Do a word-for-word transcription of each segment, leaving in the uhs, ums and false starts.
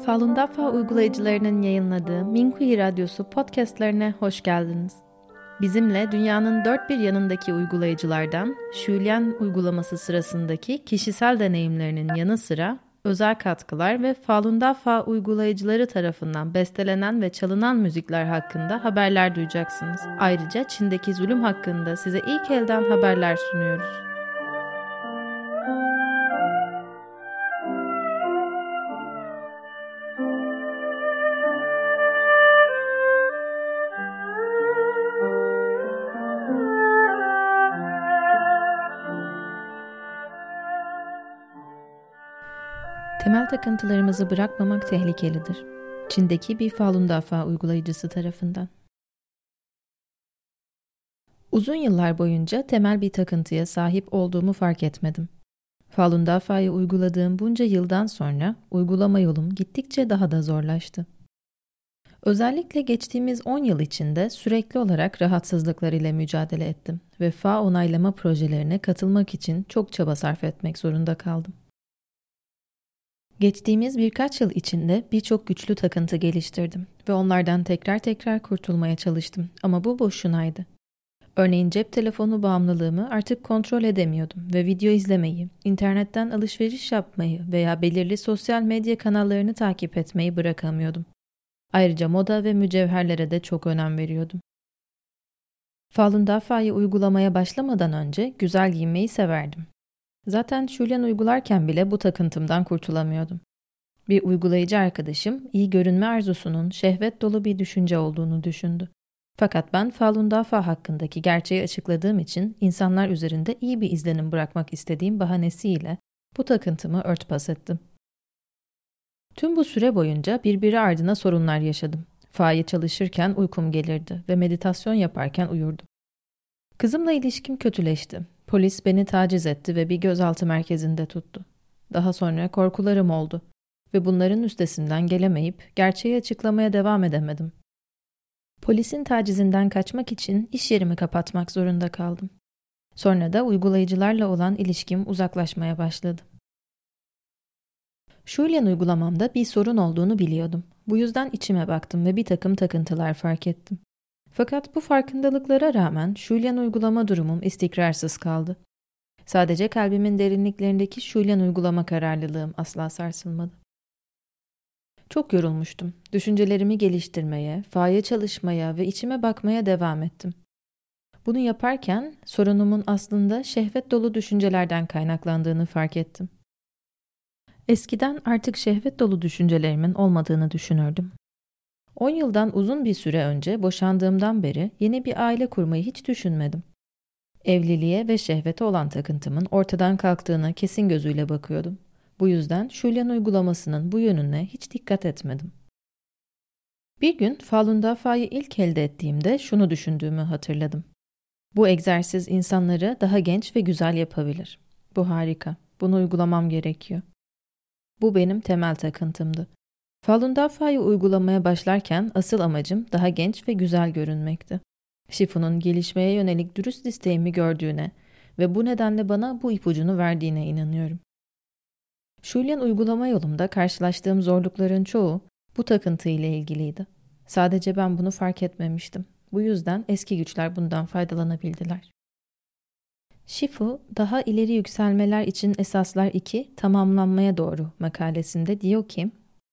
Falun Dafa uygulayıcılarının yayınladığı Minkuyi Radyosu podcastlerine hoş geldiniz. Bizimle dünyanın dört bir yanındaki uygulayıcılardan Julian uygulaması sırasındaki kişisel deneyimlerinin yanı sıra özel katkılar ve Falun Dafa uygulayıcıları tarafından bestelenen ve çalınan müzikler hakkında haberler duyacaksınız. Ayrıca Çin'deki zulüm hakkında size ilk elden haberler sunuyoruz. Temel takıntılarımızı bırakmamak tehlikelidir. Çin'deki bir Falun Dafa uygulayıcısı tarafından. Uzun yıllar boyunca temel bir takıntıya sahip olduğumu fark etmedim. Falun Dafa'yı uyguladığım bunca yıldan sonra uygulama yolum gittikçe daha da zorlaştı. Özellikle geçtiğimiz on yıl içinde sürekli olarak rahatsızlıklar ile mücadele ettim ve Fa onaylama projelerine katılmak için çok çaba sarf etmek zorunda kaldım. Geçtiğimiz birkaç yıl içinde birçok güçlü takıntı geliştirdim ve onlardan tekrar tekrar kurtulmaya çalıştım ama bu boşunaydı. Örneğin cep telefonu bağımlılığımı artık kontrol edemiyordum ve video izlemeyi, internetten alışveriş yapmayı veya belirli sosyal medya kanallarını takip etmeyi bırakamıyordum. Ayrıca moda ve mücevherlere de çok önem veriyordum. Falun Dafa'yı uygulamaya başlamadan önce güzel giyinmeyi severdim. Zaten Julian uygularken bile bu takıntımdan kurtulamıyordum. Bir uygulayıcı arkadaşım iyi görünme arzusunun şehvet dolu bir düşünce olduğunu düşündü. Fakat ben Falun Dafa hakkındaki gerçeği açıkladığım için insanlar üzerinde iyi bir izlenim bırakmak istediğim bahanesiyle bu takıntımı örtbas ettim. Tüm bu süre boyunca birbiri ardına sorunlar yaşadım. Fa'yı çalışırken uykum gelirdi ve meditasyon yaparken uyurdum. Kızımla ilişkim kötüleşti. Polis beni taciz etti ve bir gözaltı merkezinde tuttu. Daha sonra korkularım oldu ve bunların üstesinden gelemeyip gerçeği açıklamaya devam edemedim. Polisin tacizinden kaçmak için iş yerimi kapatmak zorunda kaldım. Sonra da uygulayıcılarla olan ilişkim uzaklaşmaya başladı. Julian uygulamamda bir sorun olduğunu biliyordum. Bu yüzden içime baktım ve bir takım takıntılar fark ettim. Fakat bu farkındalıklara rağmen Julian uygulama durumum istikrarsız kaldı. Sadece kalbimin derinliklerindeki Julian uygulama kararlılığım asla sarsılmadı. Çok yorulmuştum. Düşüncelerimi geliştirmeye, Fa'ya çalışmaya ve içime bakmaya devam ettim. Bunu yaparken sorunumun aslında şehvet dolu düşüncelerden kaynaklandığını fark ettim. Eskiden artık şehvet dolu düşüncelerimin olmadığını düşünürdüm. On yıldan uzun bir süre önce boşandığımdan beri yeni bir aile kurmayı hiç düşünmedim. Evliliğe ve şehvete olan takıntımın ortadan kalktığına kesin gözüyle bakıyordum. Bu yüzden Julian uygulamasının bu yönüne hiç dikkat etmedim. Bir gün Falun Dafa'yı ilk elde ettiğimde şunu düşündüğümü hatırladım. Bu egzersiz insanları daha genç ve güzel yapabilir. Bu harika. Bunu uygulamam gerekiyor. Bu benim temel takıntımdı. Falun Dafa'yı uygulamaya başlarken asıl amacım daha genç ve güzel görünmekti. Shifu'nun gelişmeye yönelik dürüst isteğimi gördüğüne ve bu nedenle bana bu ipucunu verdiğine inanıyorum. Julian uygulama yolumda karşılaştığım zorlukların çoğu bu takıntı ile ilgiliydi. Sadece ben bunu fark etmemiştim. Bu yüzden eski güçler bundan faydalanabildiler. Shifu, daha ileri yükselmeler için esaslar iki, tamamlanmaya doğru makalesinde diyor ki,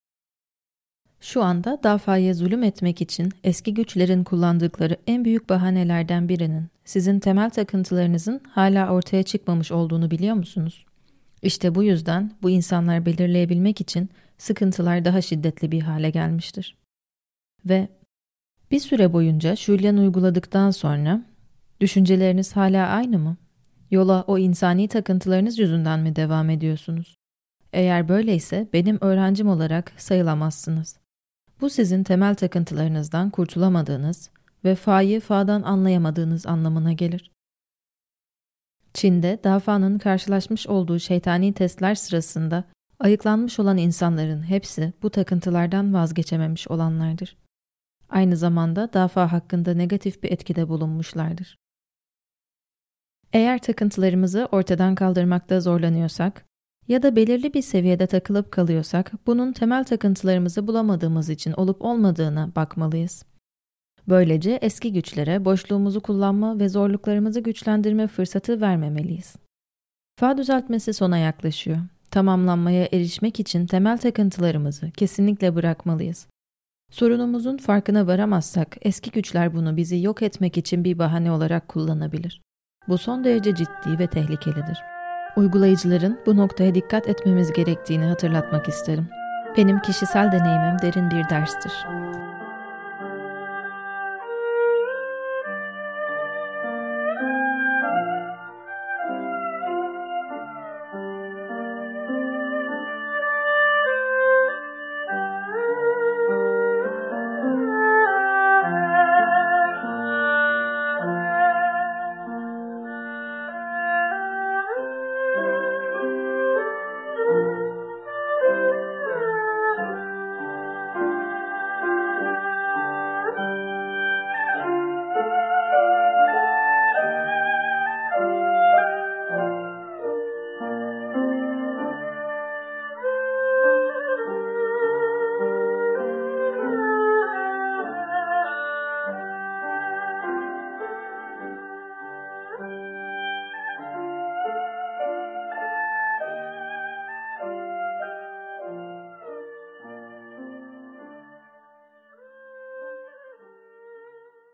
şu anda Dafa'ya zulüm etmek için eski güçlerin kullandıkları en büyük bahanelerden birinin sizin temel takıntılarınızın hala ortaya çıkmamış olduğunu biliyor musunuz? İşte bu yüzden bu insanlar belirleyebilmek için sıkıntılar daha şiddetli bir hale gelmiştir. Ve bir süre boyunca Julian uyguladıktan sonra düşünceleriniz hala aynı mı? Yola o insani takıntılarınız yüzünden mi devam ediyorsunuz? Eğer böyleyse benim öğrencim olarak sayılamazsınız. Bu sizin temel takıntılarınızdan kurtulamadığınız ve Fa'yı Fa'dan anlayamadığınız anlamına gelir. Çin'de Dafa'nın karşılaşmış olduğu şeytani testler sırasında ayıklanmış olan insanların hepsi bu takıntılardan vazgeçememiş olanlardır. Aynı zamanda Dafa hakkında negatif bir etkide bulunmuşlardır. Eğer takıntılarımızı ortadan kaldırmakta zorlanıyorsak, Ya da belirli bir seviyede takılıp kalıyorsak, bunun temel takıntılarımızı bulamadığımız için olup olmadığına bakmalıyız. Böylece eski güçlere boşluğumuzu kullanma ve zorluklarımızı güçlendirme fırsatı vermemeliyiz. Fa düzeltmesi sona yaklaşıyor. Tamamlanmaya erişmek için temel takıntılarımızı kesinlikle bırakmalıyız. Sorunumuzun farkına varamazsak, eski güçler bunu bizi yok etmek için bir bahane olarak kullanabilir. Bu son derece ciddi ve tehlikelidir. Uygulayıcıların bu noktaya dikkat etmemiz gerektiğini hatırlatmak isterim. Benim kişisel deneyimim derin bir derstir.